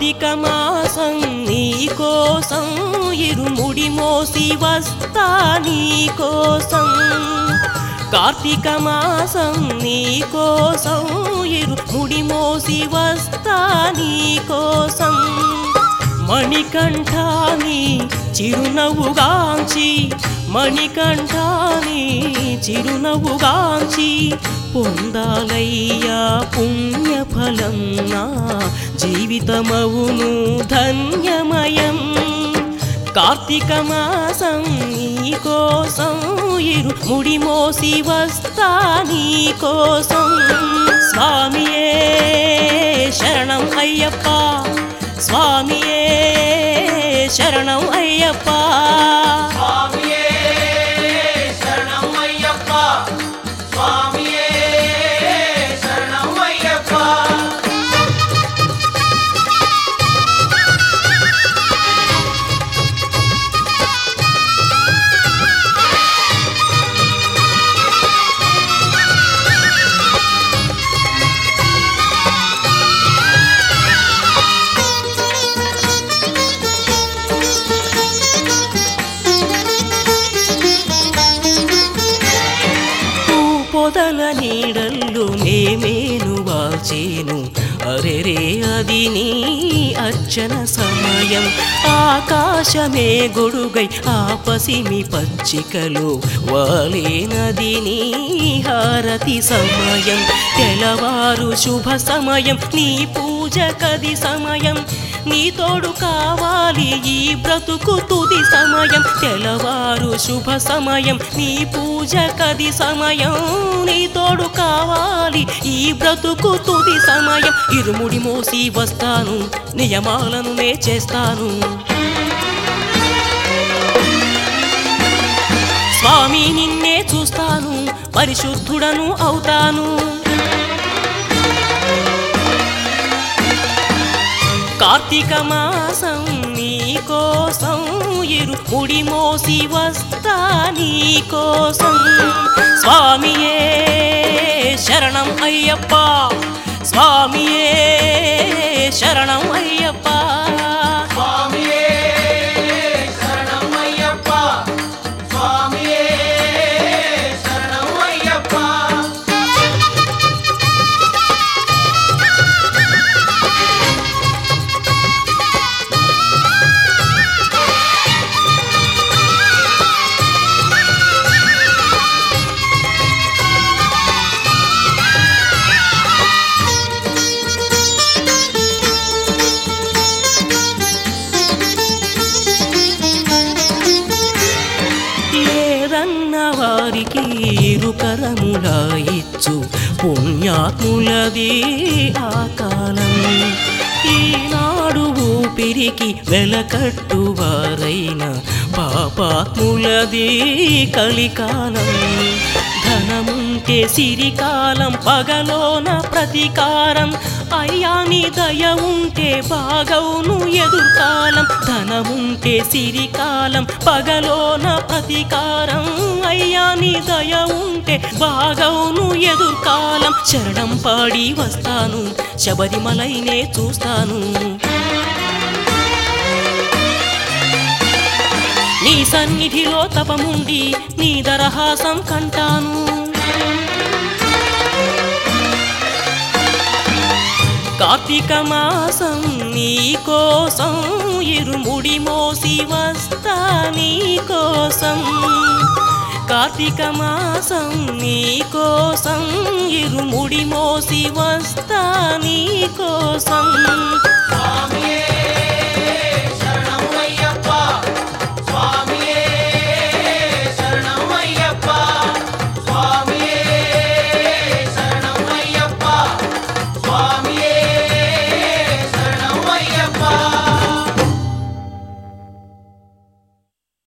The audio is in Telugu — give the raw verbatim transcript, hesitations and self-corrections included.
కార్తీక మాసం నీ కోసం ఇరుముడి మోసి వస్తా నీ కోసం కార్తీక మాసం నీ కోసం ఇరుముడి మోసి వస్తా నీ కోసం మణికంఠాని చిరునవ్వుగాంచి మణికంఠాని చిరునవ్వుగాంచి పొందాలయ్యా పుణ్యఫలం నా జీవితమవును ధన్యమయం కార్తీక మాసం నీ కోసం ఇరుముడి మోసి వస్తా నీ కోసం స్వామియే శరణం అయ్యప్ప స్వామియే శరణం అయ్యప్ప స్వామియే శరణం అయ్యప్ప స్వామియే శరణం అయ్యప్ప పొదల నీడల్లు నేమేను వాచేను అరెరే అది నీ అర్చన సమయం ఆకాశమే గొడుగై ఆ పసిమి పచ్చికలు వాలేనది నీ హారతి సమయం తెలవారు శుభ సమయం నీ పూజ కది సమయం నీ తోడు కావాలి ఈ బ్రతుకు తుది సమయం తెలవారు శుభ సమయం నీ పూజ కది సమయం నీ తోడు కావాలి ఈ బ్రతుకు తుది సమయం ఇరుముడి మోసి వస్తాను నియమాలను నే చేస్తాను స్వామి నిన్నే చూస్తాను పరిశుద్ధుడను అవుతాను కార్తీక మాసం నీ కోసం ఇరుముడి మోసి వస్తా నీ కోసం స్వామియే శరణం అయ్యప్ప స్వామియే శరణం అయ్యప్ప స్వామియే శరణం అయ్యప్ప స్వామియే శరణం అయ్యప్ప వారికి ఇరుకరముల ఇచ్చు పుణ్యాత్ములది ఆ కాలం ఈనాడు ఊపిరికి వెలకట్టువారైన పాపాత్ములది కలికాలం ధనముంటే సిరికాలం పగలోన ప్రతీకారం అయ్యా నీ దయ ఉంటే బాగవును ఎదుర్కాలం ధనముంటే సిరికాలం పగలోన ప్రతీకారం అయ్యా నీ దయ ఉంటే బాగవును ఎదుర్కాలం శరణం పాడి వస్తాను శబరిమలైనే చూస్తాను నీ సన్నిధిలో తపముండి నీ దరహాసం కంటాను కార్తీక మాసం నీ కోసం ఇరుముడి మోసి వస్తా నీ కోసం కార్తీక మాసం నీ కోసం ఇరుముడి మోసి వస్తా నీ కోసం